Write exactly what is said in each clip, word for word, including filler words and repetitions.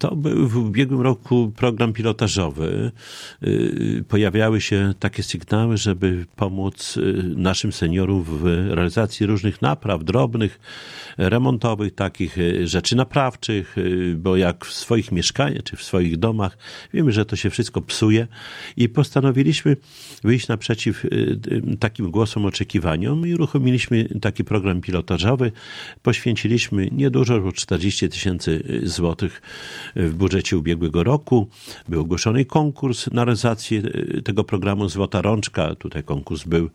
To był w ubiegłym roku program pilotażowy. Pojawiały się takie sygnały, żeby pomóc naszym seniorom w realizacji różnych napraw drobnych, remontowych, takich rzeczy naprawczych, bo jak w swoich mieszkaniach czy w swoich domach wiemy, że to się wszystko psuje i postanowiliśmy wyjść naprzeciw takim głosom, oczekiwaniom i uruchomiliśmy taki program pilotażowy. Poświęciliśmy niedużo, bo czterdzieści tysięcy złotych w budżecie ubiegłego roku. Był ogłoszony konkurs na realizację tego programu Złota Rączka. Tutaj konkurs był,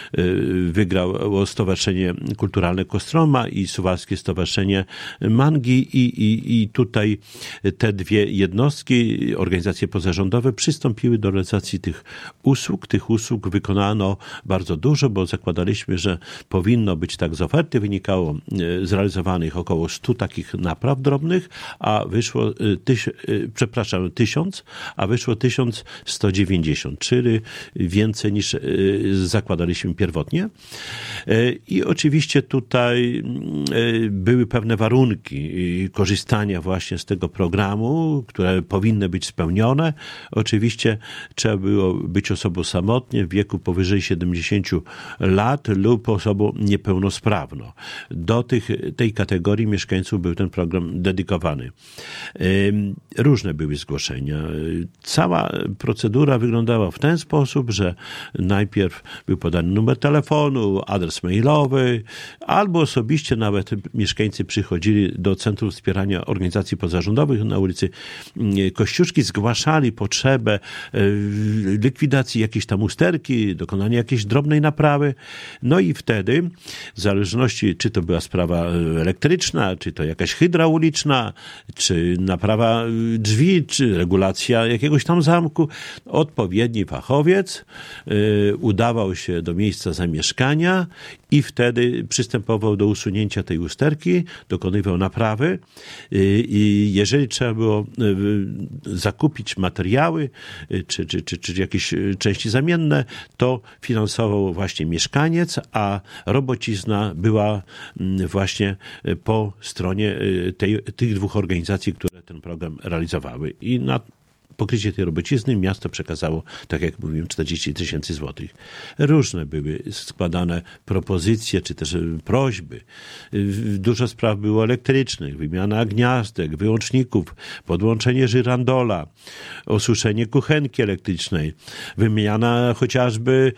wygrało Stowarzyszenie Kulturalne Kostroma i Suwalskie Stowarzyszenie Mangi i, i, i tutaj te dwie jednostki, organizacje pozarządowe przystąpiły do realizacji tych usług. Tych usług wykonano bardzo dużo, bo zakładaliśmy, że powinno być tak z oferty. Wynikało zrealizowanych około stu takich napraw drobnych, a wyszło tyś, przepraszam, tysiąc, a wyszło tysiąc sto dziewięćdziesiąt, czyli więcej niż zakładaliśmy pierwotnie. I oczywiście tutaj były pewne warunki korzystania właśnie z tego programu, które powinny być spełnione. Oczywiście trzeba było być osobą samotną w wieku powyżej siedemdziesięciu lat lub osobą niepełnosprawną. Do tych, tej kategorii mieszkańców był ten program dedykowany. Różne były zgłoszenia. Cała procedura wyglądała w ten sposób, że najpierw był podany numer telefonu, adres mailowy, albo osobiście nawet mieszkańcy przychodzili do Centrum Wspierania Organizacji Pozarządowych na ulicy Kościuszki, zgłaszali potrzebę likwidacji jakiejś tam usterki, dokonania jakiejś drobnej naprawy. No i wtedy, w zależności czy to była sprawa elektryczna, czy to jakaś hydrauliczna, czy naprawa drzwi, czy regulacja jakiegoś tam zamku, odpowiedni fachowiec y, udawał się do miejsca zamieszkania i wtedy przystępował do usunięcia tej usterki, dokonywał naprawy y, i jeżeli trzeba było y, zakupić materiały, y, czy, czy, czy, czy jakieś części zamienne, to finansował właśnie mieszkaniec, a robocizna była y, właśnie po stronie tej, tych dwóch organizacji, które ten program realizowały. I na pokrycie tej robocizny miasto przekazało, tak jak mówiłem, czterdzieści tysięcy złotych. Różne były składane propozycje, czy też prośby. Dużo spraw było elektrycznych, wymiana gniazdek, wyłączników, podłączenie żyrandola, osuszenie kuchenki elektrycznej, wymiana chociażby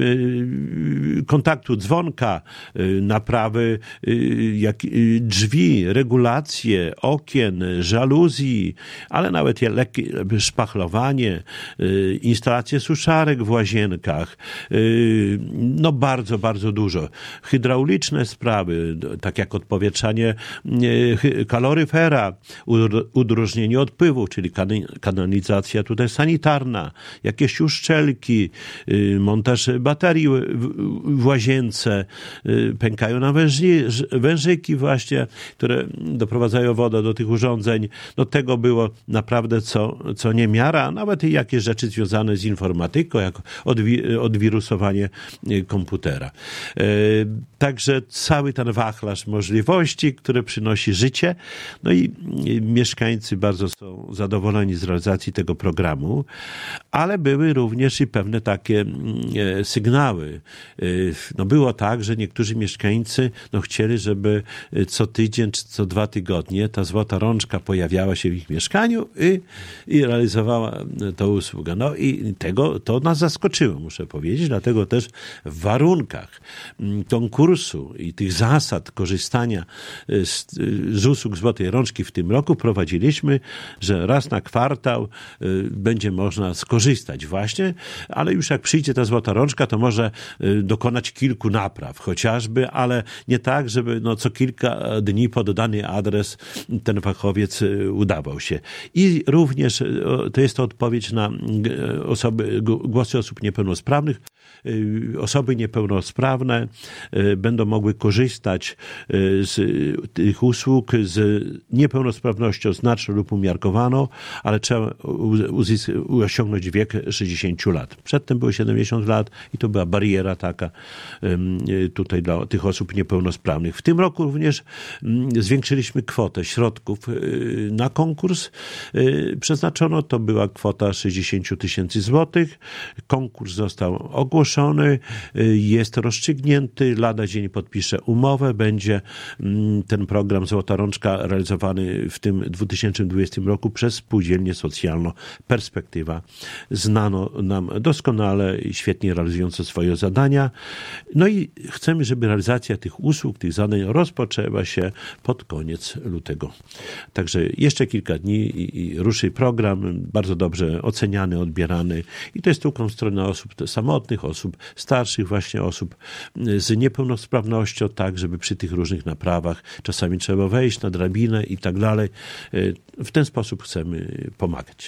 kontaktu dzwonka, naprawy jak, drzwi, regulacje okien, żaluzji, ale nawet lekkie szpachlowanie, instalacje suszarek w łazienkach, no bardzo, bardzo dużo. Hydrauliczne sprawy, tak jak odpowietrzanie kaloryfera, udrożnienie odpływu, czyli kanalizacja tutaj sanitarna, jakieś uszczelki, montaż baterii w łazience, pękają nam wężyki właśnie, które doprowadzają wodę do tych urządzeń. No tego było naprawdę co, co niemiara, a nawet i jakieś rzeczy związane z informatyką, jak odwi- odwirusowanie komputera. E, także cały ten wachlarz możliwości, które przynosi życie. No i mieszkańcy bardzo są zadowoleni z realizacji tego programu, ale były również i pewne takie e, sygnały. E, no było tak, że niektórzy mieszkańcy no chcieli, żeby co tydzień czy co dwa tygodnie ta złota rączka pojawiała się w ich mieszkaniu i, i realizowała tę usługę. No i tego, to nas zaskoczyło, muszę powiedzieć, dlatego też w warunkach konkursu i tych zasad korzystania z, z usług Złotej Rączki w tym roku prowadziliśmy, że raz na kwartał będzie można skorzystać właśnie, ale już jak przyjdzie ta Złota Rączka, to może dokonać kilku napraw chociażby, ale nie tak, żeby no co kilka dni pod dany adres ten fachowiec udawał się. I również to jest to odpowiedź na osoby, głosy osób niepełnosprawnych. Osoby niepełnosprawne będą mogły korzystać z tych usług z niepełnosprawnością znaczną lub umiarkowaną, ale trzeba uzysk- osiągnąć osiągnąć wiek sześćdziesiąt lat. Przedtem było siedemdziesiąt lat i to była bariera taka tutaj dla tych osób niepełnosprawnych. W tym roku również zwiększyliśmy kwotę środków na konkurs. Przeznaczono, to była kwota sześćdziesiąt tysięcy złotych. Konkurs został ogłoszony, jest rozstrzygnięty, lada dzień podpisze umowę, będzie ten program Złota Rączka realizowany w tym dwa tysiące dwudziestym roku przez Spółdzielnię Socjalną Perspektywa. Znano nam doskonale i świetnie realizujące swoje zadania. No i chcemy, żeby realizacja tych usług, tych zadań rozpoczęła się pod koniec lutego. Także jeszcze kilka dni i, i ruszy program, bardzo dobrze oceniany, odbierany i to jest tylko w stronę osób samotnych, osób starszych, właśnie osób z niepełnosprawnością, tak, żeby przy tych różnych naprawach czasami trzeba wejść na drabinę i tak dalej. W ten sposób chcemy pomagać.